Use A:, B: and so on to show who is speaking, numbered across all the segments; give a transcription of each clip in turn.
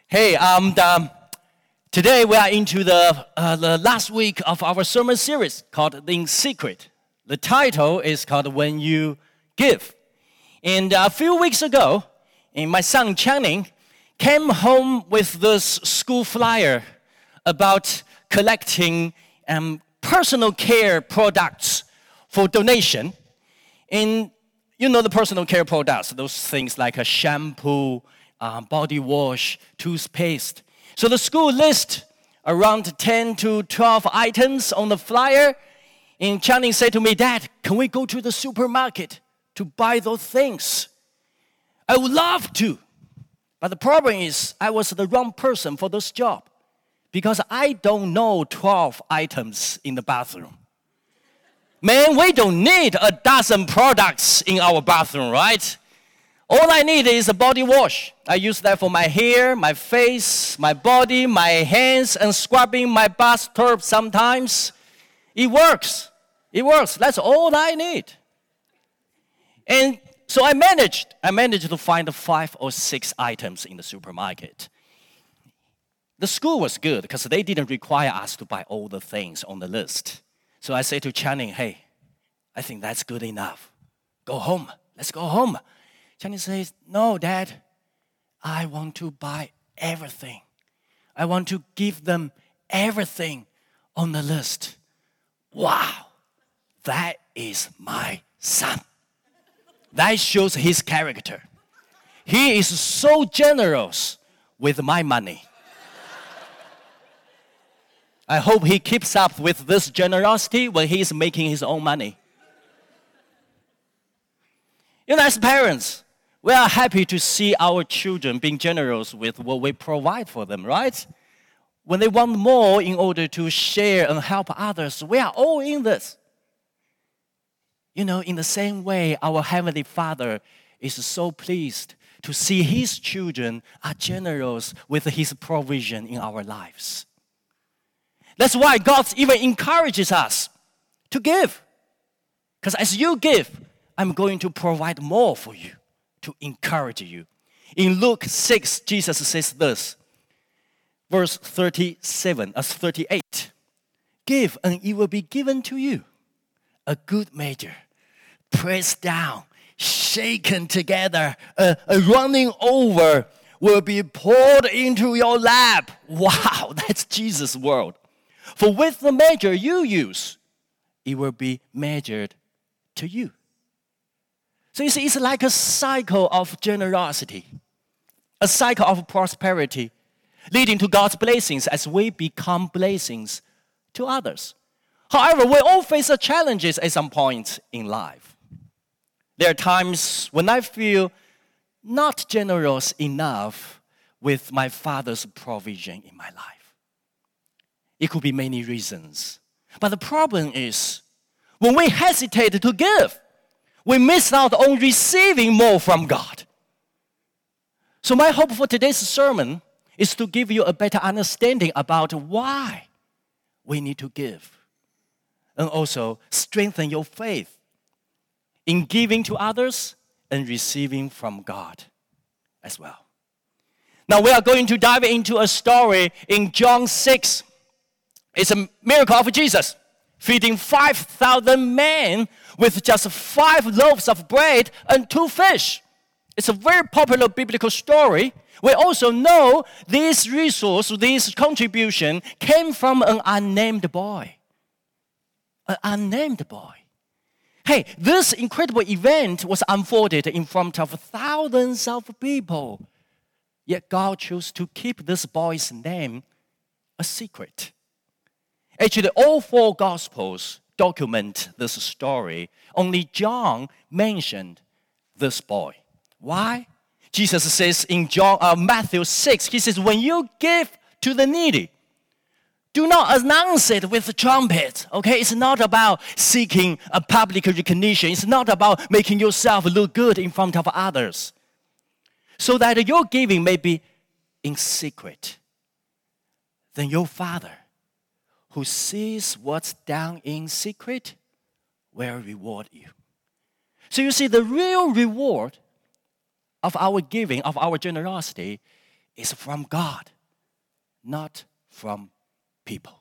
A: Hey, today we are into the last week of our sermon series called In Secret. The title is called When You Give. And a few weeks ago, my son Channing came home with this school flyer about collecting personal care products for donation. And you know the personal care products, those things like a shampoo, body wash, toothpaste. So the school lists around 10 to 12 items on the flyer. And Channing said to me, "Dad, can we go to the supermarket to buy those things?" I would love to. But the problem is I was the wrong person for this job because I don't know 12 items in the bathroom. Man, we don't need a dozen products in our bathroom, right? All I need is a body wash. I use that for my hair, my face, my body, my hands, and scrubbing my bathtub sometimes. It works. It works. That's all I need. And so I managed to find 5 or 6 items in the supermarket. The school was good because they didn't require us to buy all the things on the list. So I said to Channing, "Hey, I think that's good enough. Go home. Let's go home." Channing says, "No, Dad, I want to buy everything. I want to give them everything on the list." Wow, that is my son. That shows his character. He is so generous with my money. I hope he keeps up with this generosity when he is making his own money. You know, as parents, we are happy to see our children being generous with what we provide for them, right? When they want more in order to share and help others, we are all in this. You know, in the same way, our Heavenly Father is so pleased to see His children are generous with His provision in our lives. That's why God even encourages us to give. Because as you give, I'm going to provide more for you, to encourage you. In Luke 6, Jesus says this, verse 38. "Give, and it will be given to you. A good measure, pressed down, shaken together, running over, will be poured into your lap." Wow, that's Jesus' word. "For with the measure you use, it will be measured to you." So you see, it's like a cycle of generosity, a cycle of prosperity, leading to God's blessings as we become blessings to others. However, we all face challenges at some point in life. There are times when I feel not generous enough with my Father's provision in my life. It could be many reasons. But the problem is, when we hesitate to give, we miss out on receiving more from God. So my hope for today's sermon is to give you a better understanding about why we need to give. And also strengthen your faith in giving to others and receiving from God as well. Now we are going to dive into a story in John 6. It's a miracle of Jesus feeding 5,000 men with just 5 loaves of bread and 2 fish. It's a very popular biblical story. We also know this resource, this contribution came from an unnamed boy. An unnamed boy. Hey, this incredible event was unfolded in front of thousands of people. Yet God chose to keep this boy's name a secret. Actually, all 4 Gospels document this story. Only John mentioned this boy. Why? Jesus says in Matthew 6, He says, "When you give to the needy, do not announce it with trumpets." Okay, it's not about seeking a public recognition. It's not about making yourself look good in front of others. So that your giving may be in secret. Then your Father, who sees what's done in secret, will reward you. So you see, the real reward of our giving, of our generosity, is from God, not from people.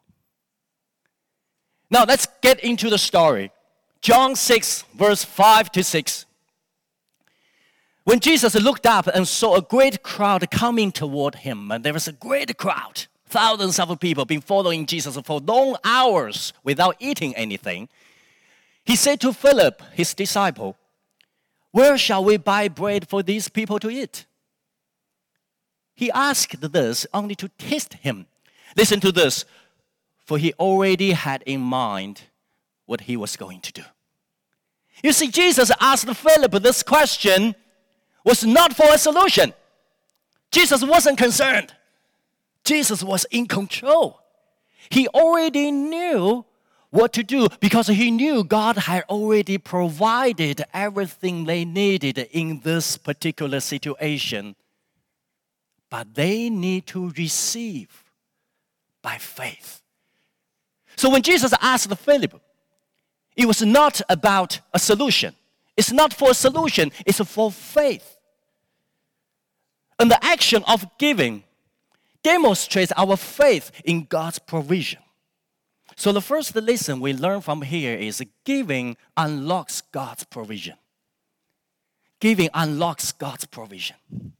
A: Now let's get into the story. John 6, verse 5 to 6. When Jesus looked up and saw a great crowd coming toward him, and there was a great crowd, thousands of people been following Jesus for long hours without eating anything, he said to Philip, his disciple, "Where shall we buy bread for these people to eat?" He asked this only to test him. Listen to this, for he already had in mind what he was going to do. You see, Jesus asked Philip this question was not for a solution. Jesus wasn't concerned. Jesus was in control. He already knew what to do because he knew God had already provided everything they needed in this particular situation. But they need to receive by faith. So when Jesus asked Philip, it was not about a solution. It's not for a solution, it's for faith. And the action of giving demonstrates our faith in God's provision. So the first lesson we learn from here is giving unlocks God's provision. Giving unlocks God's provision.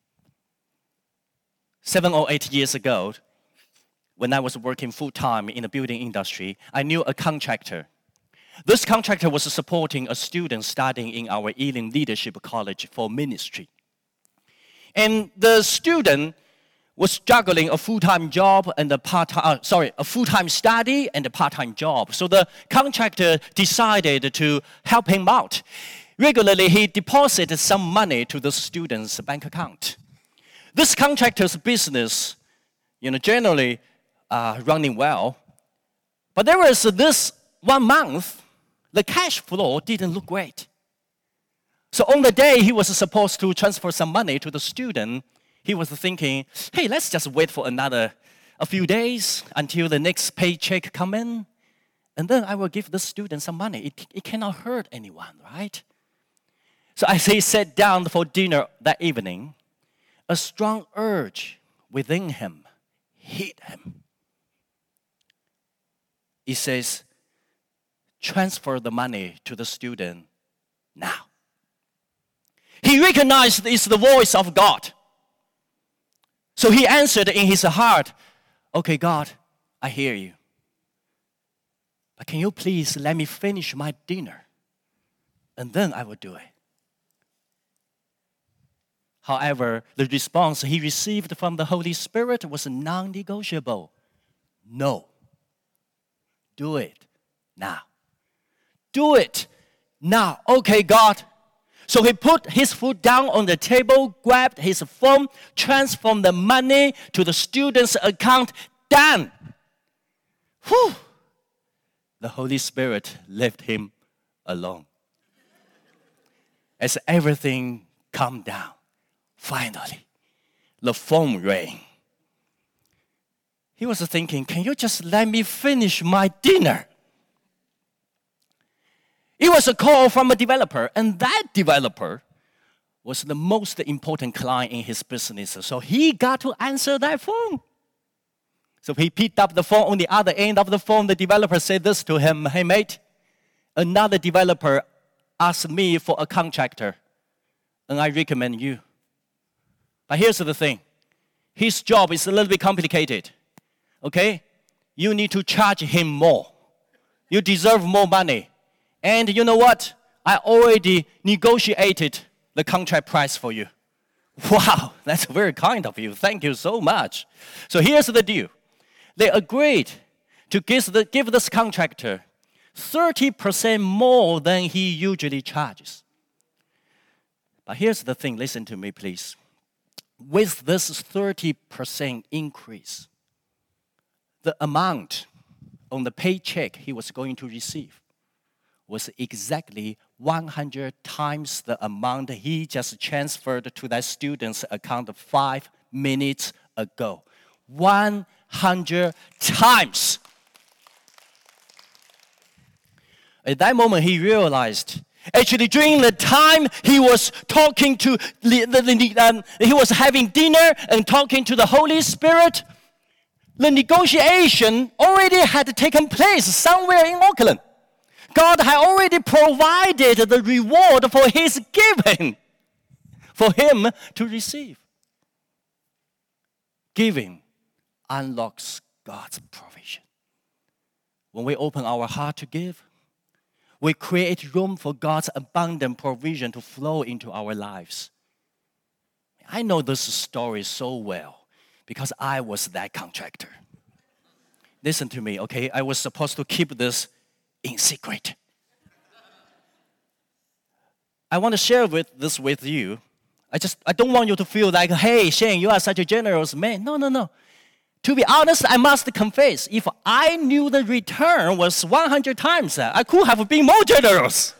A: 7 or 8 years ago, when I was working full-time in the building industry, I knew a contractor. This contractor was supporting a student studying in our Elim Leadership College for ministry. And the student was juggling a full-time job and a full-time study and a part-time job. So the contractor decided to help him out. Regularly, he deposited some money to the student's bank account. This contractor's business, generally running well. But there was this 1 month, the cash flow didn't look great. So on the day he was supposed to transfer some money to the student, he was thinking, hey, let's just wait for a few days until the next paycheck come in, and then I will give the student some money. It cannot hurt anyone, right? So as he sat down for dinner that evening, a strong urge within him hit him. He says, transfer the money to the student now. He recognized it's the voice of God. So he answered in his heart, okay, God, I hear you. But can you please let me finish my dinner? And then I will do it. However, the response he received from the Holy Spirit was non-negotiable. No. Do it now. Do it now. Okay, God. So he put his foot down on the table, grabbed his phone, transformed the money to the student's account. Done. Whew. The Holy Spirit left him alone. As everything calmed down, finally, the phone rang. He was thinking, can you just let me finish my dinner? It was a call from a developer, and that developer was the most important client in his business. So he got to answer that phone. So he picked up the phone. On the other end of the phone, the developer said this to him, hey mate, another developer asked me for a contractor, and I recommend you. But here's the thing. His job is a little bit complicated. Okay? You need to charge him more. You deserve more money. And you know what? I already negotiated the contract price for you. Wow, that's very kind of you. Thank you so much. So here's the deal. They agreed to give this contractor 30% more than he usually charges. But here's the thing. Listen to me, please. With this 30% increase, the amount on the paycheck he was going to receive was exactly 100 times the amount he just transferred to that student's account 5 minutes ago. 100 times. At that moment, he realized Actually, during the time he was talking to, he was having dinner and talking to the Holy Spirit, the negotiation already had taken place somewhere in Auckland. God had already provided the reward for his giving, for him to receive. Giving unlocks God's provision. When we open our heart to give, we create room for God's abundant provision to flow into our lives. I know this story so well because I was that contractor. Listen to me, okay? I was supposed to keep this in secret. I want to share this with you. I don't want you to feel like, hey, Shane, you are such a generous man. No. To be honest, I must confess, if I knew the return was 100 times that, I could have been more generous.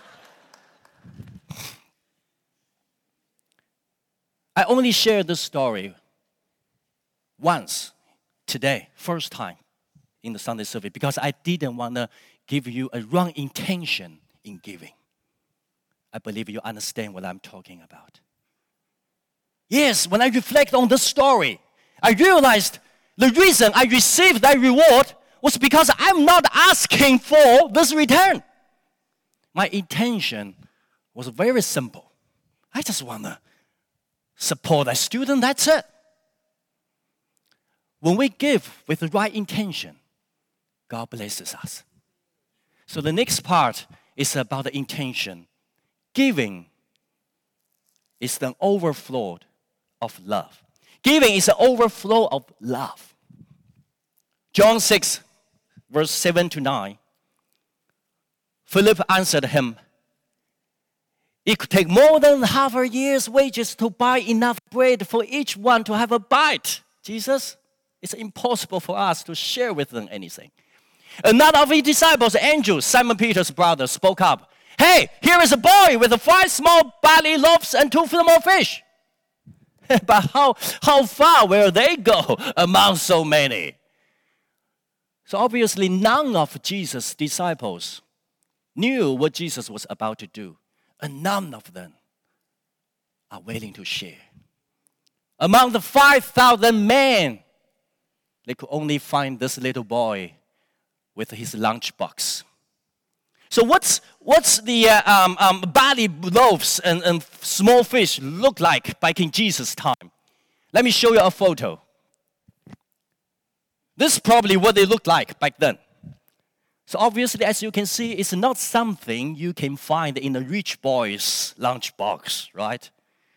A: I only shared this story once today, first time in the Sunday service, because I didn't want to give you a wrong intention in giving. I believe you understand what I'm talking about. Yes, when I reflect on this story, I realized the reason I received that reward was because I'm not asking for this return. My intention was very simple. I just want to support a student, that's it. When we give with the right intention, God blesses us. So the next part is about the intention. Giving is the overflow of love. Giving is an overflow of love. John 6, verse 7 to 9. Philip answered him, it could take more than half a year's wages to buy enough bread for each one to have a bite. Jesus, it's impossible for us to share with them anything. Another of his disciples, Andrew, Simon Peter's brother, spoke up. Hey, here is a boy with 5 small barley loaves and 2 small fish. But how far will they go among so many? So obviously none of Jesus' disciples knew what Jesus was about to do. And none of them are willing to share. Among the 5,000 men, they could only find this little boy with his lunchbox. So what's the barley loaves and small fish look like back in Jesus' time? Let me show you a photo. This is probably what they looked like back then. So obviously, as you can see, it's not something you can find in a rich boy's lunchbox, right?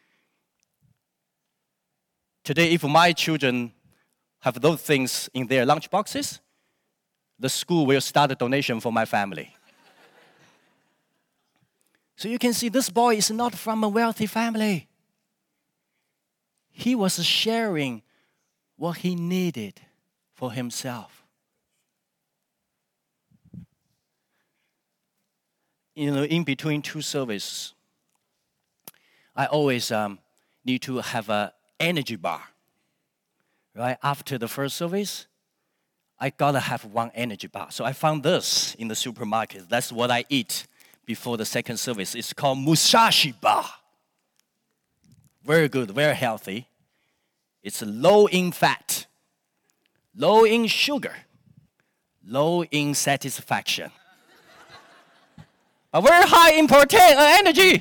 A: Today, if my children have those things in their lunchboxes, the school will start a donation for my family. So you can see this boy is not from a wealthy family. He was sharing what he needed for himself. You know, in between 2 services, I always need to have an energy bar. Right? After the first service, I gotta have 1 energy bar. So I found this in the supermarket. That's what I eat before the second service. It's called Musashi Bar. Very good, very healthy. It's low in fat, low in sugar, low in satisfaction. But very high in protein and energy.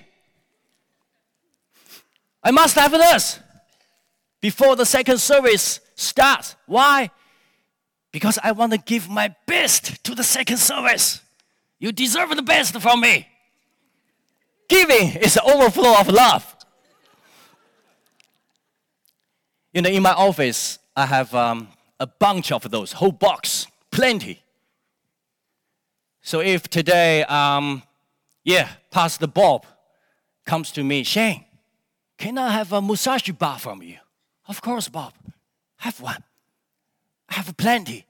A: I must have this before the second service starts. Why? Because I want to give my best to the second service. You deserve the best from me. Giving is the overflow of love. You know, in my office, I have a bunch of those, whole box, plenty. So if today, Pastor Bob comes to me, Shane, can I have a Musashi bar from you? Of course, Bob. Have one. I have plenty.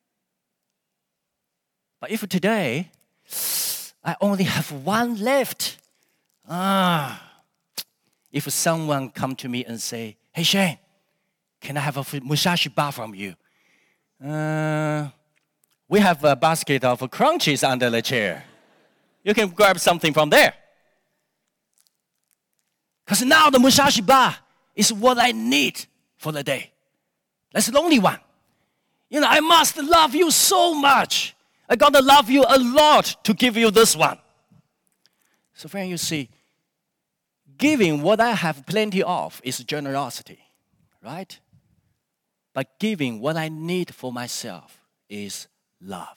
A: But if today, I only have 1 left, if someone come to me and say, hey, Shane, can I have a Musashi bar from you? We have a basket of crunchies under the chair. You can grab something from there. Because now the Musashi bar is what I need for the day. That's the only one. I must love you so much. I got to love you a lot to give you this one. So friend, you see, giving what I have plenty of is generosity, right? But giving what I need for myself is love.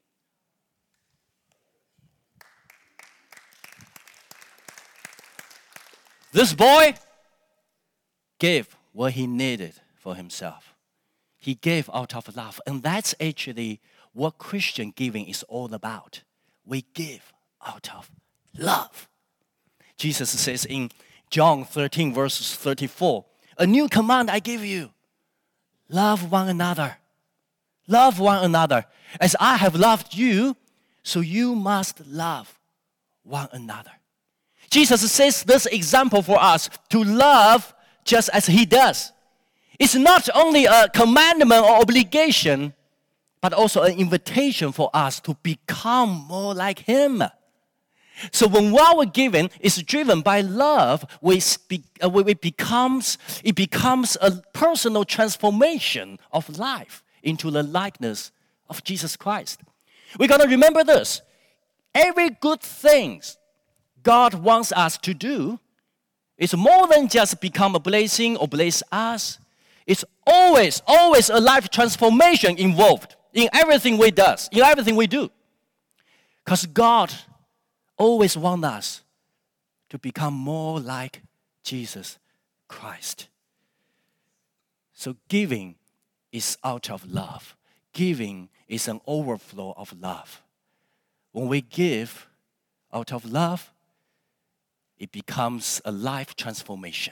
A: This boy gave what he needed for himself. He gave out of love. And that's actually what Christian giving is all about. We give out of love. Jesus says in John 13, verses 34, a new command I give you. Love one another. Love one another. As I have loved you, so you must love one another. Jesus says this example for us to love just as he does. It's not only a commandment or obligation, but also an invitation for us to become more like him. So when our giving is driven by love, it becomes a personal transformation of life into the likeness of Jesus Christ. We got to remember this. Every good thing God wants us to do is more than just become a blessing or bless us. It's always a life transformation involved in everything we do. Because God always wants us to become more like Jesus Christ. So giving is out of love. Giving is an overflow of love. When we give out of love, it becomes a life transformation.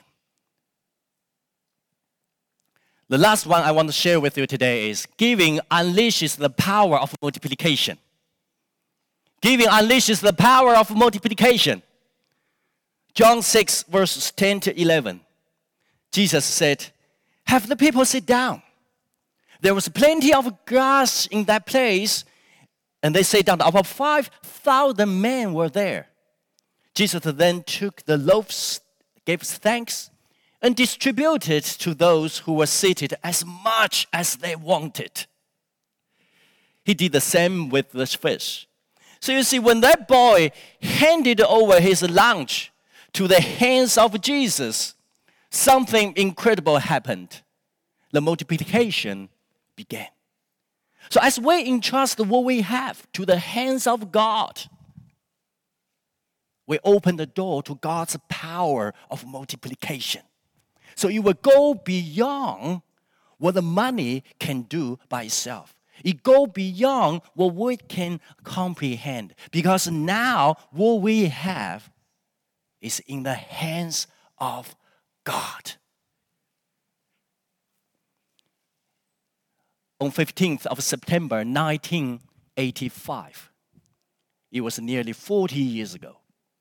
A: The last one I want to share with you today is giving unleashes the power of multiplication. Giving unleashes the power of multiplication. John 6, verses 10 to 11. Jesus said, have the people sit down. There was plenty of grass in that place, and they sat down. About 5,000 men were there. Jesus then took the loaves, gave thanks, and distributed to those who were seated as much as they wanted. He did the same with the fish. So you see, when that boy handed over his lunch to the hands of Jesus, something incredible happened. The multiplication began. So as we entrust what we have to the hands of God, we open the door to God's power of multiplication. So it will go beyond what the money can do by itself. It goes beyond what we can comprehend. Because now what we have is in the hands of God. On 15th of September 1985, it was nearly 40 years ago,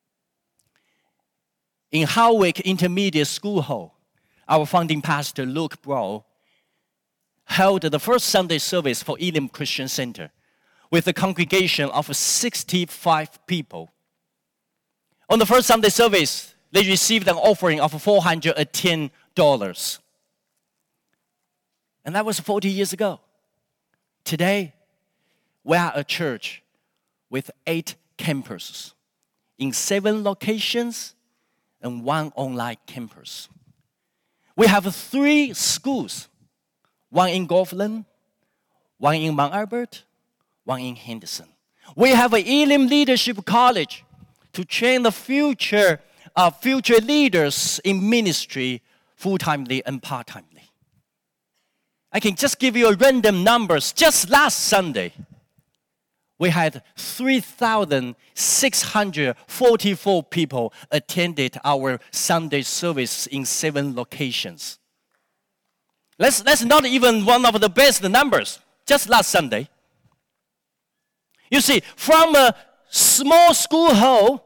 A: in Howick Intermediate School Hall, our founding pastor, Luke Brough, held the first Sunday service for Elim Christian Center with a congregation of 65 people. On the first Sunday service, they received an offering of $410. And that was 40 years ago. Today, we are a church with 8 campuses in 7 locations and 1 online campus. We have 3 schools, 1 in Gulfland, 1 in Mount Albert, 1 in Henderson. We have an Elim Leadership College to train the future leaders in ministry full-timely and part-timely. I can just give you a random numbers. Just last Sunday, we had 3,644 people attended our Sunday service in 7 locations. That's not even one of the best numbers. Just last Sunday. You see, from a small school hall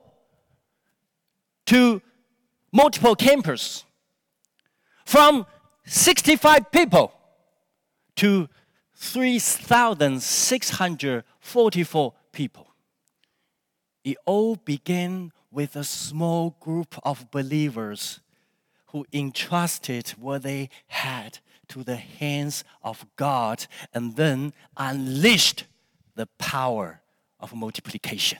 A: to multiple campuses, from 65 people to 3,644 people. It all began with a small group of believers who entrusted what they had to the hands of God and then unleashed the power of multiplication.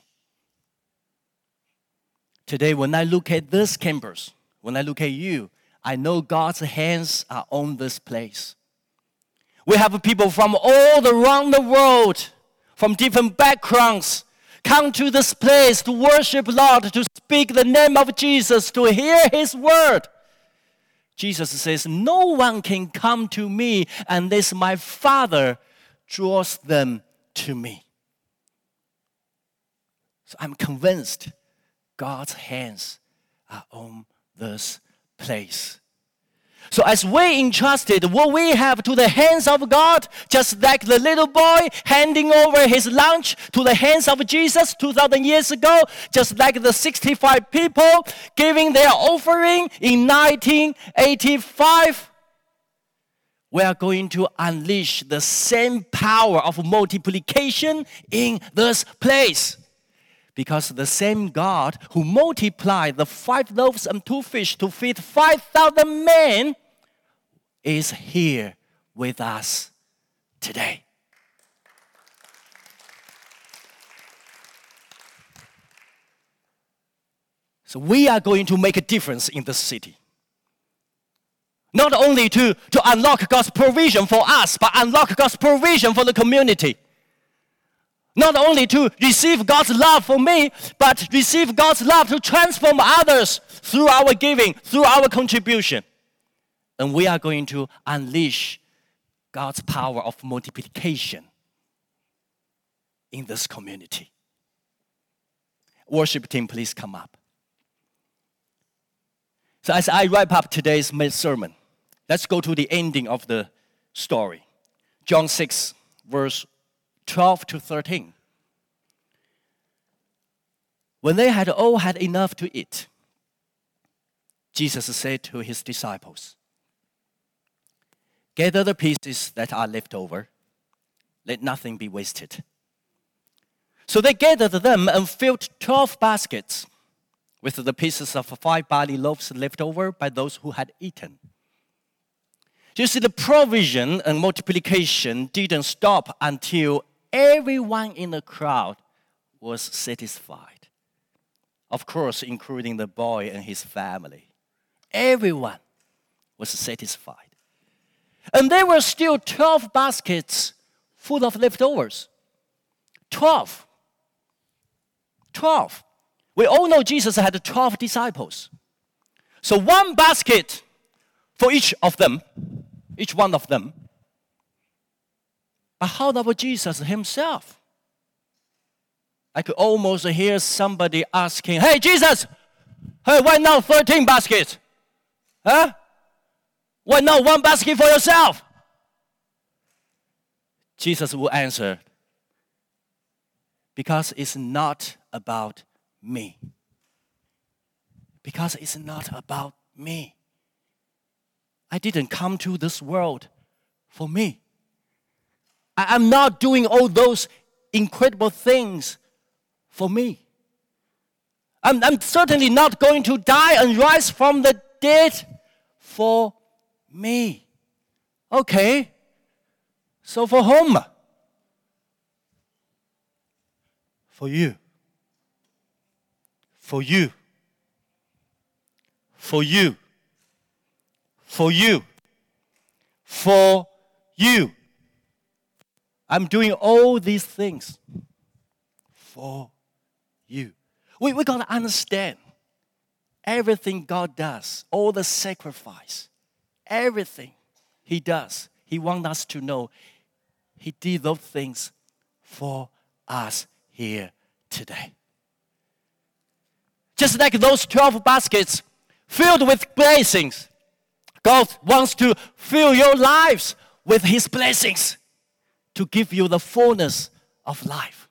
A: Today, when I look at this campus, when I look at you, I know God's hands are on this place. We have people from all around the world, from different backgrounds, come to this place to worship Lord, to speak the name of Jesus, to hear His word. Jesus says, no one can come to me unless my Father draws them to me. So I'm convinced God's hands are on this place. So as we entrusted what we have to the hands of God, just like the little boy handing over his lunch to the hands of Jesus 2,000 years ago, just like the 65 people giving their offering in 1985, we are going to unleash the same power of multiplication in this place. Because the same God who multiplied the 5 loaves and 2 fish to feed 5,000 men is here with us today. So we are going to make a difference in this city. Not only to unlock God's provision for us, but unlock God's provision for the community. Not only to receive God's love for me, but receive God's love to transform others through our giving, through our contribution. And we are going to unleash God's power of multiplication in this community. Worship team, please come up. So as I wrap up today's sermon, let's go to the ending of the story. John 6, verse 12 to 13. When they had all had enough to eat, Jesus said to his disciples, gather the pieces that are left over. Let nothing be wasted. So they gathered them and filled 12 baskets with the pieces of 5 barley loaves left over by those who had eaten. You see, the provision and multiplication didn't stop until everyone in the crowd was satisfied. Of course, including the boy and his family. Everyone was satisfied. And there were still 12 baskets full of leftovers. 12. 12. We all know Jesus had 12 disciples. So one basket for each one of them. But how about Jesus himself? I could almost hear somebody asking, hey, Jesus, hey, why not 13 baskets? Huh? Why not one basket for yourself? Jesus will answer, because it's not about me. Because it's not about me. I didn't come to this world for me. I'm not doing all those incredible things for me. I'm certainly not going to die and rise from the dead for me. Okay, so for whom? For you. For you. For you. For you. For you. I'm doing all these things for you. We got to understand everything God does, all the sacrifice, everything He does. He wants us to know He did those things for us here today. Just like those 12 baskets filled with blessings, God wants to fill your lives with His blessings to give you the fullness of life.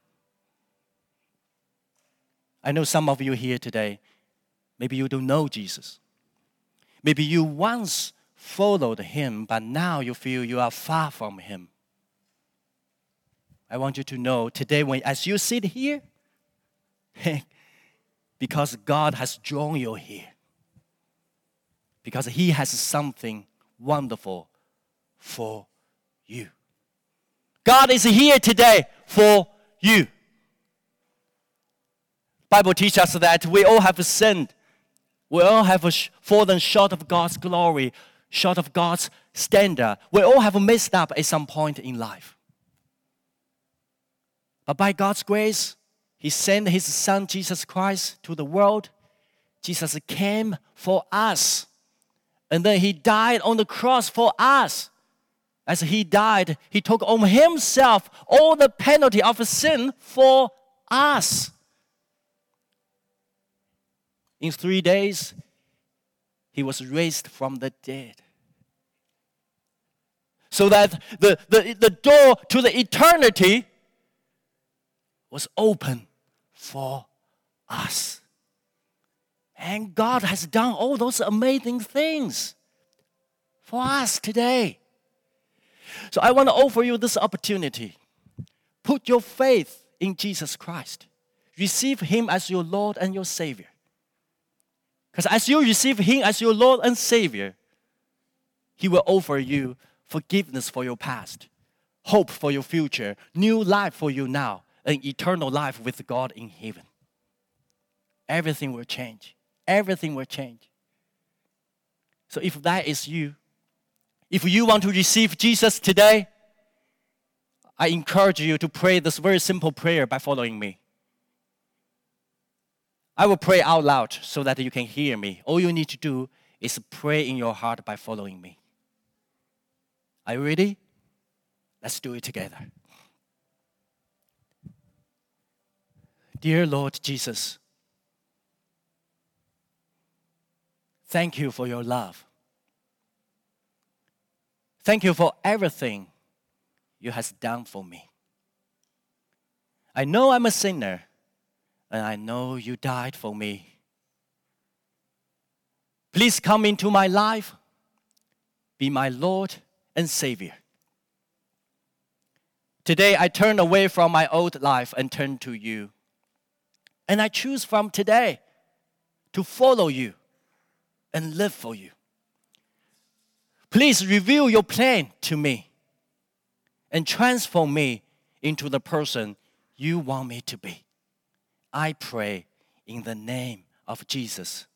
A: I know some of you here today, maybe you don't know Jesus. Maybe you once followed Him, but now you feel you are far from Him. I want you to know today, as you sit here, Because God has drawn you here. Because He has something wonderful for you. God is here today for you. Bible teaches us that we all have sinned. We all have fallen short of God's glory, short of God's standard. We all have messed up at some point in life. But by God's grace, He sent His Son, Jesus Christ, to the world. Jesus came for us. And then He died on the cross for us. As He died, He took on Himself all the penalty of sin for us. In 3 days, He was raised from the dead. So that the door to the eternity was open for us. And God has done all those amazing things for us today. So I want to offer you this opportunity. Put your faith in Jesus Christ. Receive Him as your Lord and your Savior. Because as you receive Him as your Lord and Savior, He will offer you forgiveness for your past, hope for your future, new life for you now, and eternal life with God in heaven. Everything will change. Everything will change. So if that is you, if you want to receive Jesus today, I encourage you to pray this very simple prayer by following me. I will pray out loud so that you can hear me. All you need to do is pray in your heart by following me. Are you ready? Let's do it together. Dear Lord Jesus, thank you for your love. Thank you for everything you have done for me. I know I'm a sinner, and I know you died for me. Please come into my life, be my Lord and Savior. Today I turn away from my old life and turn to you. And I choose from today to follow you and live for you. Please reveal your plan to me and transform me into the person you want me to be. I pray in the name of Jesus.